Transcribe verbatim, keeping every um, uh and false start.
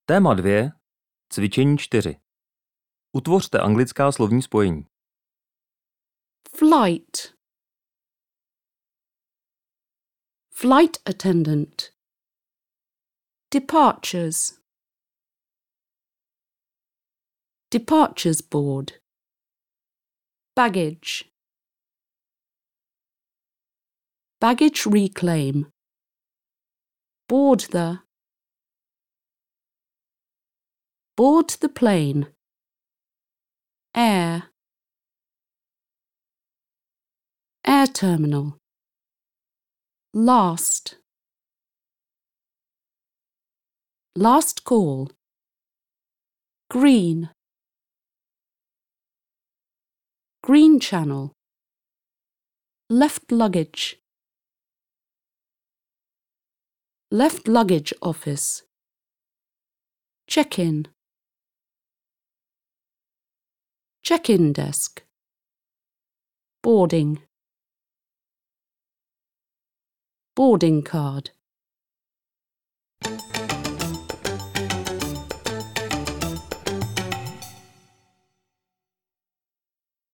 Téma dvě. Cvičení čtyři. Utvořte anglická slovní spojení. Flight. Flight attendant. Departures. Departures board. Baggage. Baggage reclaim. Board the. Board the plane. Air. Air terminal. Last. Last call. Green. Green channel. Left luggage. Left luggage office. Check-in. Check-in desk. Boarding. Boarding card.